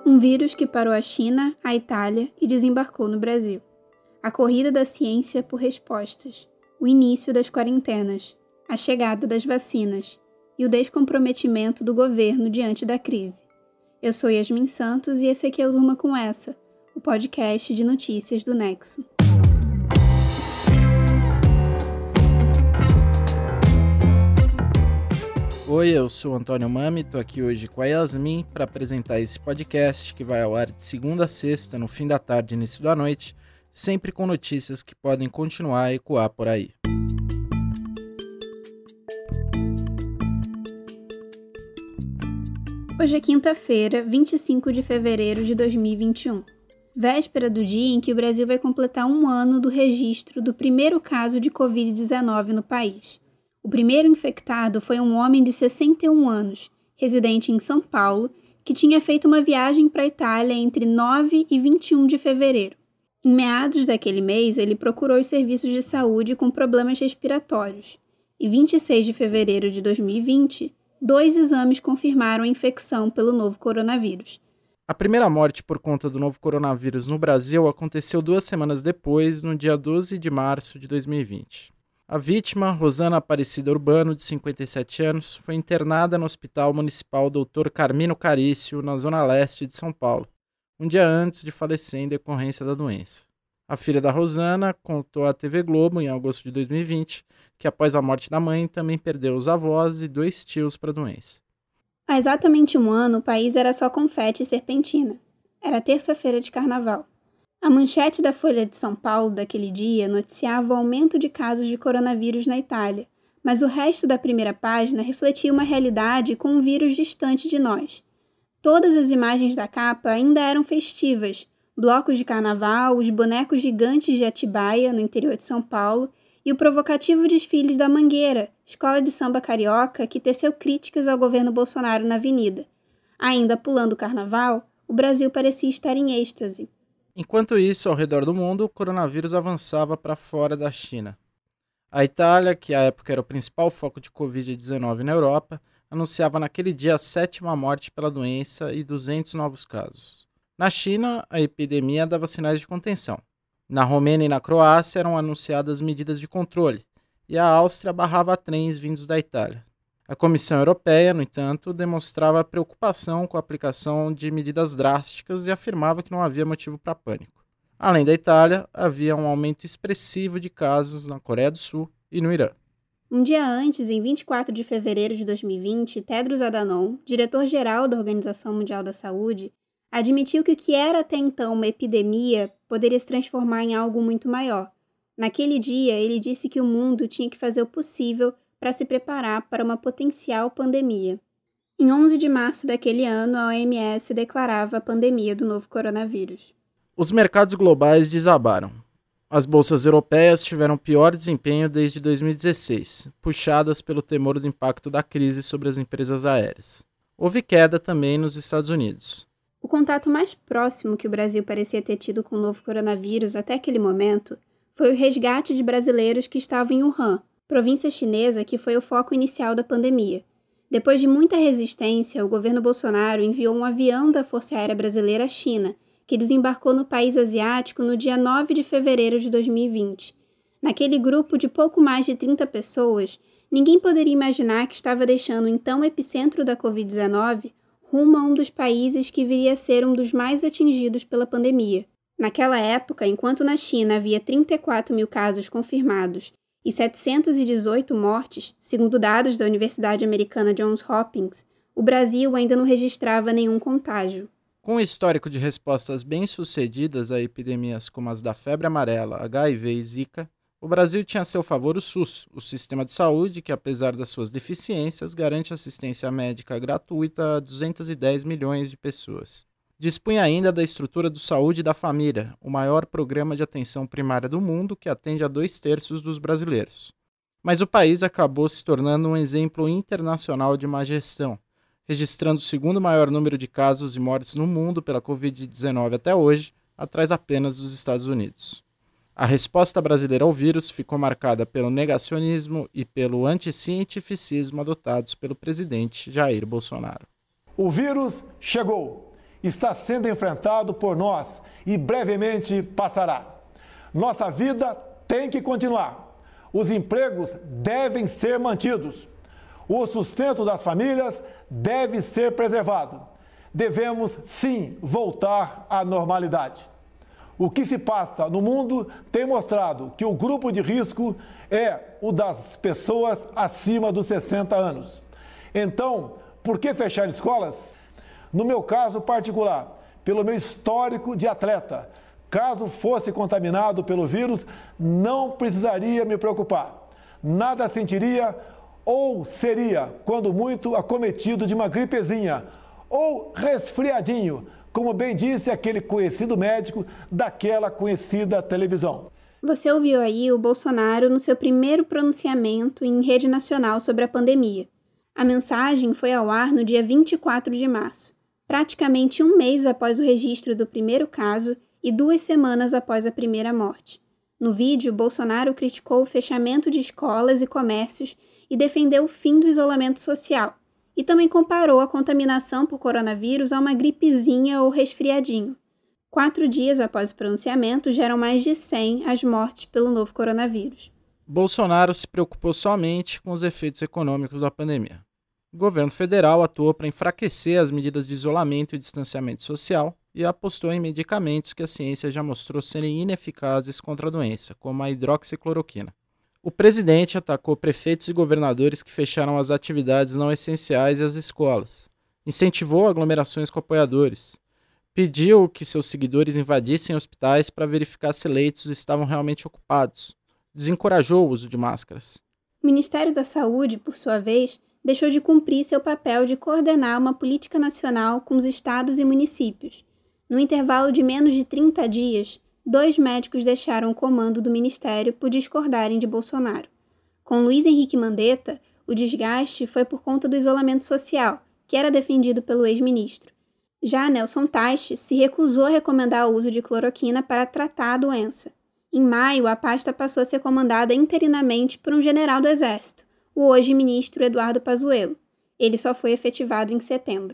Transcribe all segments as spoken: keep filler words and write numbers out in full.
Um vírus que parou a China, a Itália e desembarcou no Brasil. A corrida da ciência por respostas, o início das quarentenas, a chegada das vacinas e o descomprometimento do governo diante da crise. Eu sou Yasmin Santos e esse aqui é o Durma Com Essa, o podcast de notícias do Nexo. Oi, eu sou Antônio Mami, estou aqui hoje com a Yasmin para apresentar esse podcast que vai ao ar de segunda a sexta, no fim da tarde e início da noite, sempre com notícias que podem continuar a ecoar por aí. Hoje é quinta-feira, vinte e cinco de fevereiro de dois mil e vinte e um, véspera do dia em que o Brasil vai completar um ano do registro do primeiro caso de covid dezenove no país. O primeiro infectado foi um homem de sessenta e um anos, residente em São Paulo, que tinha feito uma viagem para a Itália entre nove e vinte e um de fevereiro. Em meados daquele mês, ele procurou os serviços de saúde com problemas respiratórios. E vinte e seis de fevereiro de dois mil e vinte, dois exames confirmaram a infecção pelo novo coronavírus. A primeira morte por conta do novo coronavírus no Brasil aconteceu duas semanas depois, no dia doze de março de dois mil e vinte. A vítima, Rosana Aparecida Urbano, de cinquenta e sete anos, foi internada no Hospital Municipal doutor Carmino Carício, na zona leste de São Paulo, um dia antes de falecer em decorrência da doença. A filha da Rosana contou à T V Globo, em agosto de dois mil e vinte, que após a morte da mãe também perdeu os avós e dois tios para a doença. Há exatamente um ano, o país era só confete e serpentina. Era terça-feira de carnaval. A manchete da Folha de São Paulo daquele dia noticiava o aumento de casos de coronavírus na Itália, mas o resto da primeira página refletia uma realidade com um vírus distante de nós. Todas as imagens da capa ainda eram festivas, blocos de carnaval, os bonecos gigantes de Atibaia, no interior de São Paulo, e o provocativo desfile da Mangueira, escola de samba carioca que teceu críticas ao governo Bolsonaro na avenida. Ainda pulando o carnaval, o Brasil parecia estar em êxtase. Enquanto isso, ao redor do mundo, o coronavírus avançava para fora da China. A Itália, que à época era o principal foco de covid dezenove na Europa, anunciava naquele dia a sétima morte pela doença e duzentos novos casos. Na China, a epidemia dava sinais de contenção. Na Romênia e na Croácia eram anunciadas medidas de controle, e a Áustria barrava trens vindos da Itália. A Comissão Europeia, no entanto, demonstrava preocupação com a aplicação de medidas drásticas e afirmava que não havia motivo para pânico. Além da Itália, havia um aumento expressivo de casos na Coreia do Sul e no Irã. Um dia antes, em vinte e quatro de fevereiro de dois mil e vinte, Tedros Adhanom, diretor-geral da Organização Mundial da Saúde, admitiu que o que era até então uma epidemia poderia se transformar em algo muito maior. Naquele dia, ele disse que o mundo tinha que fazer o possível para se preparar para uma potencial pandemia. Em onze de março daquele ano, a O M S declarava a pandemia do novo coronavírus. Os mercados globais desabaram. As bolsas europeias tiveram pior desempenho desde dois mil e dezesseis, puxadas pelo temor do impacto da crise sobre as empresas aéreas. Houve queda também nos Estados Unidos. O contato mais próximo que o Brasil parecia ter tido com o novo coronavírus até aquele momento foi o resgate de brasileiros que estavam em Wuhan, província chinesa que foi o foco inicial da pandemia. Depois de muita resistência, o governo Bolsonaro enviou um avião da Força Aérea Brasileira à China, que desembarcou no país asiático no dia nove de fevereiro de dois mil e vinte. Naquele grupo de pouco mais de trinta pessoas, ninguém poderia imaginar que estava deixando então o epicentro da covid dezenove rumo a um dos países que viria a ser um dos mais atingidos pela pandemia. Naquela época, enquanto na China havia trinta e quatro mil casos confirmados e setecentas e dezoito mortes, segundo dados da Universidade Americana Johns Hopkins, o Brasil ainda não registrava nenhum contágio. Com um histórico de respostas bem-sucedidas a epidemias como as da febre amarela, H I V e Zika, o Brasil tinha a seu favor o SUS, o sistema de saúde que, apesar das suas deficiências, garante assistência médica gratuita a duzentos e dez milhões de pessoas. Dispunha ainda da estrutura do Saúde da Família, o maior programa de atenção primária do mundo que atende a dois terços dos brasileiros. Mas o país acabou se tornando um exemplo internacional de má gestão, registrando o segundo maior número de casos e mortes no mundo pela covid dezenove até hoje, atrás apenas dos Estados Unidos. A resposta brasileira ao vírus ficou marcada pelo negacionismo e pelo anticientificismo adotados pelo presidente Jair Bolsonaro. O vírus chegou está sendo enfrentado por nós e brevemente passará. Nossa vida tem que continuar. Os empregos devem ser mantidos. O sustento das famílias deve ser preservado. Devemos, sim, voltar à normalidade. O que se passa no mundo tem mostrado que o grupo de risco é o das pessoas acima dos sessenta anos. Então, por que fechar escolas? No meu caso particular, pelo meu histórico de atleta, caso fosse contaminado pelo vírus, não precisaria me preocupar. Nada sentiria ou seria, quando muito, acometido de uma gripezinha ou resfriadinho, como bem disse aquele conhecido médico daquela conhecida televisão. Você ouviu aí o Bolsonaro no seu primeiro pronunciamento em rede nacional sobre a pandemia. A mensagem foi ao ar no dia vinte e quatro de março, praticamente um mês após o registro do primeiro caso e duas semanas após a primeira morte. No vídeo, Bolsonaro criticou o fechamento de escolas e comércios e defendeu o fim do isolamento social, e também comparou a contaminação por coronavírus a uma gripezinha ou resfriadinho. Quatro dias após o pronunciamento, já eram mais de cem as mortes pelo novo coronavírus. Bolsonaro se preocupou somente com os efeitos econômicos da pandemia. O governo federal atuou para enfraquecer as medidas de isolamento e distanciamento social e apostou em medicamentos que a ciência já mostrou serem ineficazes contra a doença, como a hidroxicloroquina. O presidente atacou prefeitos e governadores que fecharam as atividades não essenciais e as escolas, incentivou aglomerações com apoiadores, pediu que seus seguidores invadissem hospitais para verificar se leitos estavam realmente ocupados, desencorajou o uso de máscaras. O Ministério da Saúde, por sua vez, deixou de cumprir seu papel de coordenar uma política nacional com os estados e municípios. No intervalo de menos de trinta dias, dois médicos deixaram o comando do Ministério por discordarem de Bolsonaro. Com Luiz Henrique Mandetta, o desgaste foi por conta do isolamento social, que era defendido pelo ex-ministro. Já Nelson Teich se recusou a recomendar o uso de cloroquina para tratar a doença. Em maio, a pasta passou a ser comandada interinamente por um general do Exército, o hoje ministro Eduardo Pazuello. Ele só foi efetivado em setembro.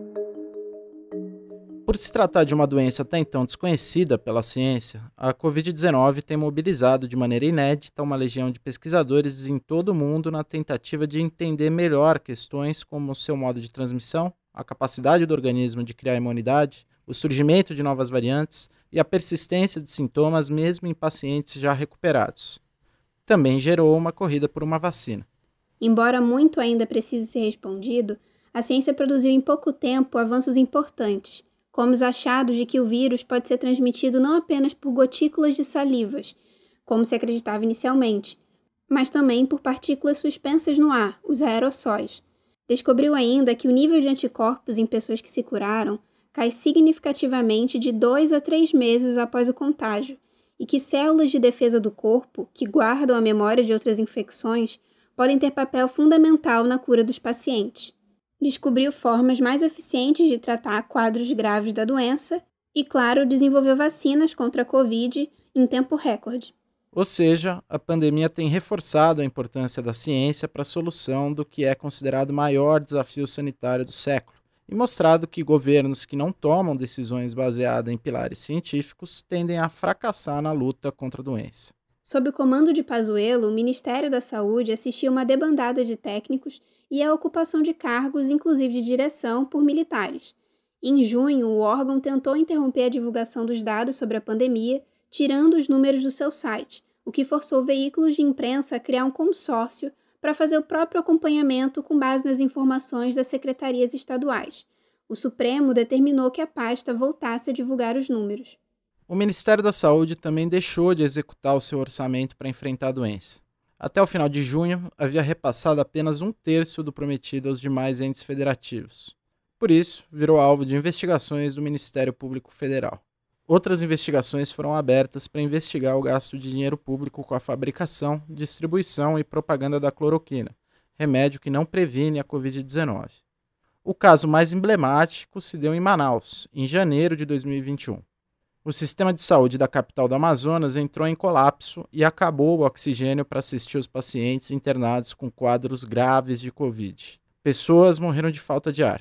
Por se tratar de uma doença até então desconhecida pela ciência, a covid dezenove tem mobilizado de maneira inédita uma legião de pesquisadores em todo o mundo na tentativa de entender melhor questões como o seu modo de transmissão, a capacidade do organismo de criar imunidade, o surgimento de novas variantes e a persistência de sintomas mesmo em pacientes já recuperados. Também gerou uma corrida por uma vacina. Embora muito ainda precise ser respondido, a ciência produziu em pouco tempo avanços importantes, como os achados de que o vírus pode ser transmitido não apenas por gotículas de salivas, como se acreditava inicialmente, mas também por partículas suspensas no ar, os aerossóis. Descobriu ainda que o nível de anticorpos em pessoas que se curaram cai significativamente de dois a três meses após o contágio, e que células de defesa do corpo, que guardam a memória de outras infecções, podem ter papel fundamental na cura dos pacientes. Descobriu formas mais eficientes de tratar quadros graves da doença e, claro, desenvolveu vacinas contra a Covid em tempo recorde. Ou seja, a pandemia tem reforçado a importância da ciência para a solução do que é considerado o maior desafio sanitário do século e mostrado que governos que não tomam decisões baseadas em pilares científicos tendem a fracassar na luta contra a doença. Sob o comando de Pazuello, o Ministério da Saúde assistiu uma debandada de técnicos e a ocupação de cargos, inclusive de direção, por militares. Em junho, o órgão tentou interromper a divulgação dos dados sobre a pandemia, tirando os números do seu site, o que forçou veículos de imprensa a criar um consórcio para fazer o próprio acompanhamento com base nas informações das secretarias estaduais. O Supremo determinou que a pasta voltasse a divulgar os números. O Ministério da Saúde também deixou de executar o seu orçamento para enfrentar a doença. Até o final de junho, havia repassado apenas um terço do prometido aos demais entes federativos. Por isso, virou alvo de investigações do Ministério Público Federal. Outras investigações foram abertas para investigar o gasto de dinheiro público com a fabricação, distribuição e propaganda da cloroquina, remédio que não previne a covid dezenove. O caso mais emblemático se deu em Manaus, em janeiro de dois mil e vinte e um. O sistema de saúde da capital do Amazonas entrou em colapso e acabou o oxigênio para assistir os pacientes internados com quadros graves de Covid. Pessoas morreram de falta de ar.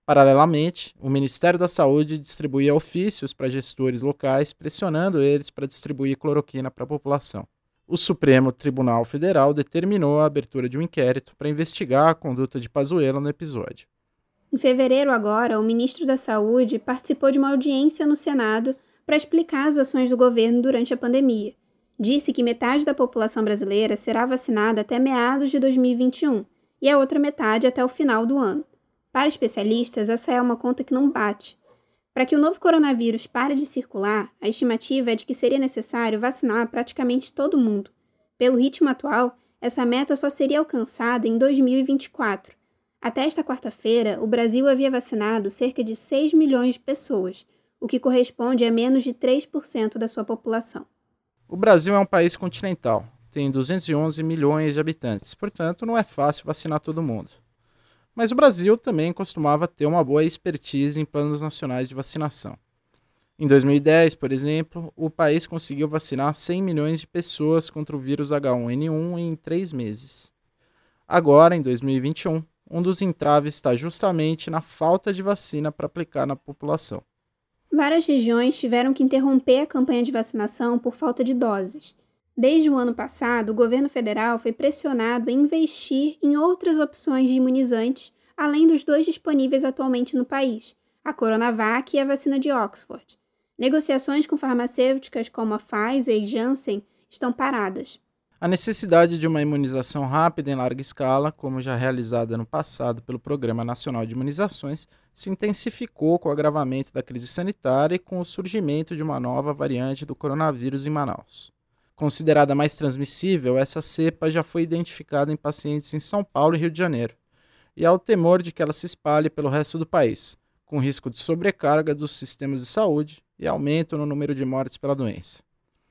Paralelamente, o Ministério da Saúde distribuía ofícios para gestores locais, pressionando eles para distribuir cloroquina para a população. O Supremo Tribunal Federal determinou a abertura de um inquérito para investigar a conduta de Pazuello no episódio. Em fevereiro agora, o ministro da Saúde participou de uma audiência no Senado para explicar as ações do governo durante a pandemia. Disse que metade da população brasileira será vacinada até meados de dois mil e vinte e um e a outra metade até o final do ano. Para especialistas, essa é uma conta que não bate. Para que o novo coronavírus pare de circular, a estimativa é de que seria necessário vacinar praticamente todo mundo. Pelo ritmo atual, essa meta só seria alcançada em dois mil e vinte e quatro. Até esta quarta-feira, o Brasil havia vacinado cerca de seis milhões de pessoas, o que corresponde a menos de três por cento da sua população. O Brasil é um país continental, tem duzentos e onze milhões de habitantes, portanto não é fácil vacinar todo mundo. Mas o Brasil também costumava ter uma boa expertise em planos nacionais de vacinação. Em dois mil e dez, por exemplo, o país conseguiu vacinar cem milhões de pessoas contra o vírus H um N um em três meses. Agora, em dois mil e vinte e um, um dos entraves está justamente na falta de vacina para aplicar na população. Várias regiões tiveram que interromper a campanha de vacinação por falta de doses. Desde o ano passado, o governo federal foi pressionado a investir em outras opções de imunizantes, além dos dois disponíveis atualmente no país, a Coronavac e a vacina de Oxford. Negociações com farmacêuticas como a Pfizer e Janssen estão paradas. A necessidade de uma imunização rápida em larga escala, como já realizada no passado pelo Programa Nacional de Imunizações, se intensificou com o agravamento da crise sanitária e com o surgimento de uma nova variante do coronavírus em Manaus. Considerada mais transmissível, essa cepa já foi identificada em pacientes em São Paulo e Rio de Janeiro, e há o temor de que ela se espalhe pelo resto do país, com risco de sobrecarga dos sistemas de saúde e aumento no número de mortes pela doença.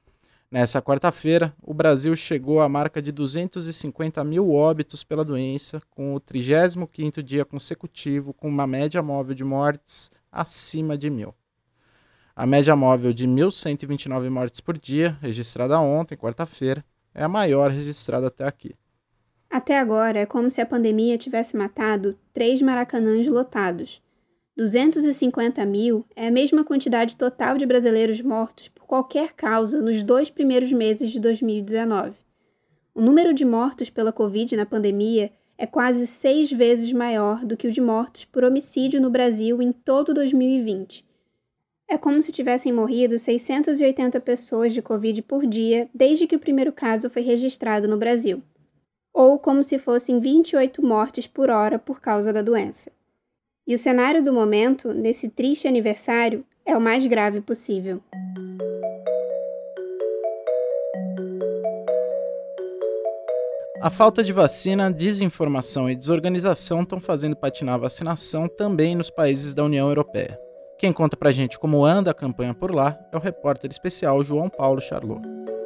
Nessa quarta-feira, o Brasil chegou à marca de duzentos e cinquenta mil óbitos pela doença, com o trigésimo quinto dia consecutivo com uma média móvel de mortes acima de mil. A média móvel de mil cento e vinte e nove mortes por dia, registrada ontem, quarta-feira, é a maior registrada até aqui. Até agora, é como se a pandemia tivesse matado três maracanãs lotados. duzentos e cinquenta mil é a mesma quantidade total de brasileiros mortos por qualquer causa nos dois primeiros meses de dois mil e dezenove. O número de mortos pela Covid na pandemia é quase seis vezes maior do que o de mortos por homicídio no Brasil em todo dois mil e vinte. É como se tivessem morrido seiscentas e oitenta pessoas de Covid por dia desde que o primeiro caso foi registrado no Brasil. Ou como se fossem vinte e oito mortes por hora por causa da doença. E o cenário do momento, nesse triste aniversário, é o mais grave possível. A falta de vacina, desinformação e desorganização estão fazendo patinar a vacinação também nos países da União Europeia. Quem conta pra gente como anda a campanha por lá é o repórter especial João Paulo Charlot.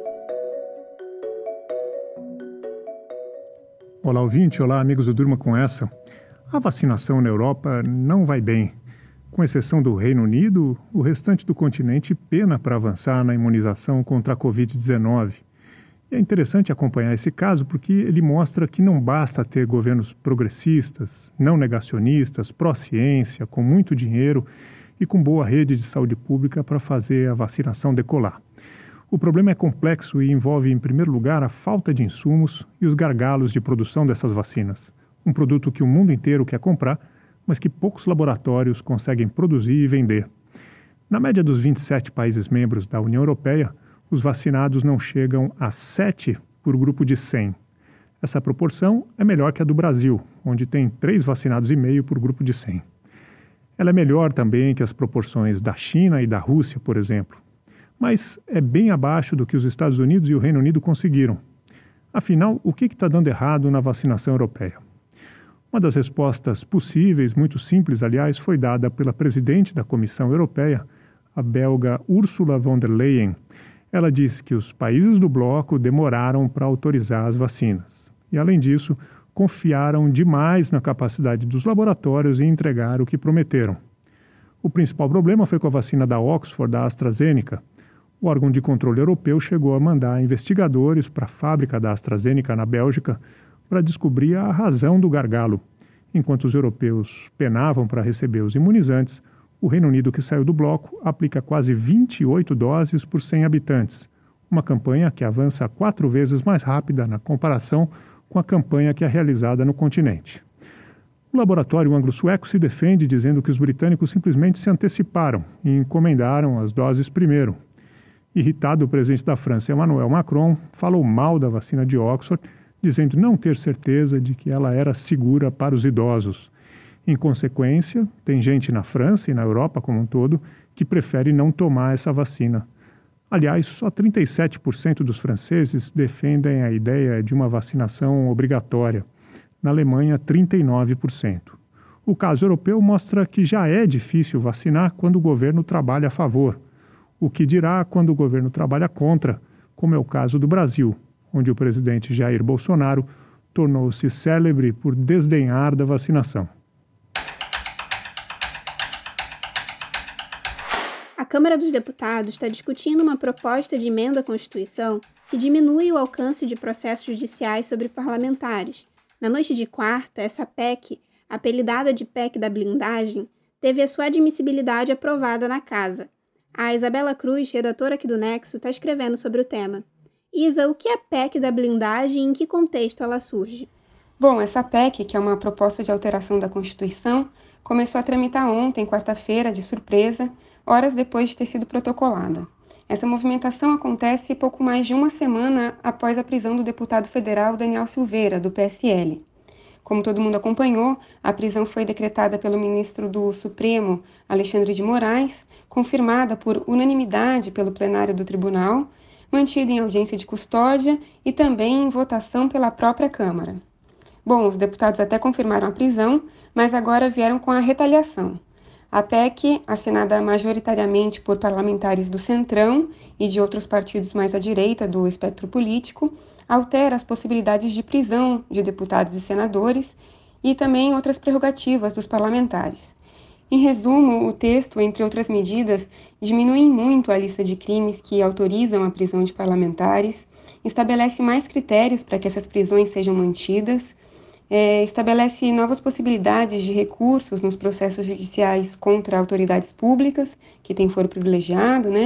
Olá, ouvinte. Olá, amigos do Durma Com Essa. A vacinação na Europa não vai bem. Com exceção do Reino Unido, o restante do continente pena para avançar na imunização contra a covid dezenove. E é interessante acompanhar esse caso porque ele mostra que não basta ter governos progressistas, não negacionistas, pró-ciência, com muito dinheiro e com boa rede de saúde pública para fazer a vacinação decolar. O problema é complexo e envolve, em primeiro lugar, a falta de insumos e os gargalos de produção dessas vacinas. Um produto que o mundo inteiro quer comprar, mas que poucos laboratórios conseguem produzir e vender. Na média dos vinte e sete países membros da União Europeia, os vacinados não chegam a sete por grupo de cem. Essa proporção é melhor que a do Brasil, onde tem três vacinados e meio por grupo de cem. Ela é melhor também que as proporções da China e da Rússia, por exemplo. Mas é bem abaixo do que os Estados Unidos e o Reino Unido conseguiram. Afinal, o que está dando errado na vacinação europeia? Uma das respostas possíveis, muito simples, aliás, foi dada pela presidente da Comissão Europeia, a belga Ursula von der Leyen. Ela disse que os países do bloco demoraram para autorizar as vacinas. E, além disso, confiaram demais na capacidade dos laboratórios em entregar o que prometeram. O principal problema foi com a vacina da Oxford, da AstraZeneca. O órgão de controle europeu chegou a mandar investigadores para a fábrica da AstraZeneca na Bélgica para descobrir a razão do gargalo. Enquanto os europeus penavam para receber os imunizantes, o Reino Unido, que saiu do bloco, aplica quase vinte e oito doses por cem habitantes, uma campanha que avança quatro vezes mais rápida na comparação com a campanha que é realizada no continente. O laboratório anglo-sueco se defende dizendo que os britânicos simplesmente se anteciparam e encomendaram as doses primeiro. Irritado, o presidente da França, Emmanuel Macron, falou mal da vacina de Oxford, dizendo não ter certeza de que ela era segura para os idosos. Em consequência, tem gente na França e na Europa como um todo que prefere não tomar essa vacina. Aliás, só trinta e sete por cento dos franceses defendem a ideia de uma vacinação obrigatória. Na Alemanha, trinta e nove por cento. O caso europeu mostra que já é difícil vacinar quando o governo trabalha a favor. O que dirá quando o governo trabalha contra, como é o caso do Brasil, onde o presidente Jair Bolsonaro tornou-se célebre por desdenhar da vacinação. A Câmara dos Deputados está discutindo uma proposta de emenda à Constituição que diminui o alcance de processos judiciais sobre parlamentares. Na noite de quarta, essa P E C, apelidada de P E C da blindagem, teve a sua admissibilidade aprovada na Casa. A Isabela Cruz, redatora aqui do Nexo, está escrevendo sobre o tema. Isa, o que é a P E C da blindagem e em que contexto ela surge? Bom, essa P E C, que é uma proposta de alteração da Constituição, começou a tramitar ontem, quarta-feira, de surpresa, horas depois de ter sido protocolada. Essa movimentação acontece pouco mais de uma semana após a prisão do deputado federal Daniel Silveira, do P S L. Como todo mundo acompanhou, a prisão foi decretada pelo ministro do Supremo, Alexandre de Moraes, confirmada por unanimidade pelo plenário do tribunal, mantida em audiência de custódia e também em votação pela própria Câmara. Bom, os deputados até confirmaram a prisão, mas agora vieram com a retaliação. A P E C, assinada majoritariamente por parlamentares do Centrão e de outros partidos mais à direita do espectro político, altera as possibilidades de prisão de deputados e senadores e também outras prerrogativas dos parlamentares. Em resumo, o texto, entre outras medidas, diminui muito a lista de crimes que autorizam a prisão de parlamentares, estabelece mais critérios para que essas prisões sejam mantidas, É, estabelece novas possibilidades de recursos nos processos judiciais contra autoridades públicas, que têm foro privilegiado, né?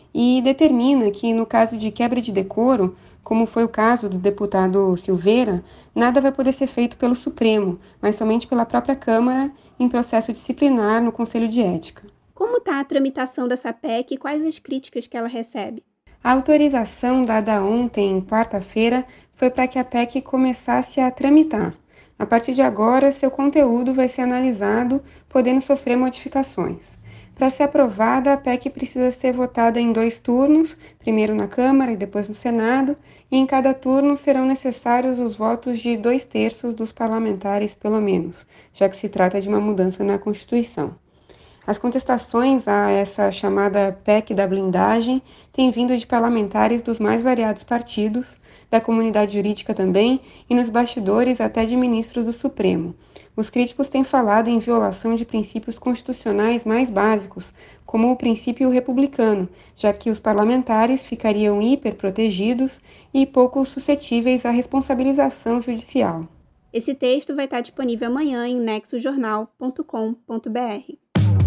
E determina que, no caso de quebra de decoro, como foi o caso do deputado Silveira, nada vai poder ser feito pelo Supremo, mas somente pela própria Câmara em processo disciplinar no Conselho de Ética. Como está a tramitação dessa P E C e quais as críticas que ela recebe? A autorização dada ontem, quarta-feira, foi para que a P E C começasse a tramitar. A partir de agora, seu conteúdo vai ser analisado, podendo sofrer modificações. Para ser aprovada, a P E C precisa ser votada em dois turnos, primeiro na Câmara e depois no Senado, e em cada turno serão necessários os votos de dois terços dos parlamentares, pelo menos, já que se trata de uma mudança na Constituição. As contestações a essa chamada P E C da blindagem têm vindo de parlamentares dos mais variados partidos, da comunidade jurídica também, e nos bastidores até de ministros do Supremo. Os críticos têm falado em violação de princípios constitucionais mais básicos, como o princípio republicano, já que os parlamentares ficariam hiperprotegidos e pouco suscetíveis à responsabilização judicial. Esse texto vai estar disponível amanhã em nexo jornal ponto com ponto b r.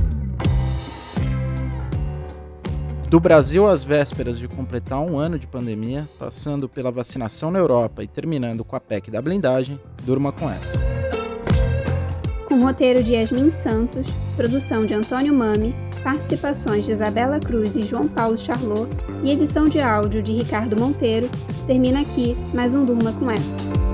Do Brasil às vésperas de completar um ano de pandemia, passando pela vacinação na Europa e terminando com a P E C da blindagem, durma com essa. Com roteiro de Yasmin Santos, produção de Antônio Mami, participações de Isabela Cruz e João Paulo Charlot e edição de áudio de Ricardo Monteiro, termina aqui mais um Durma com essa.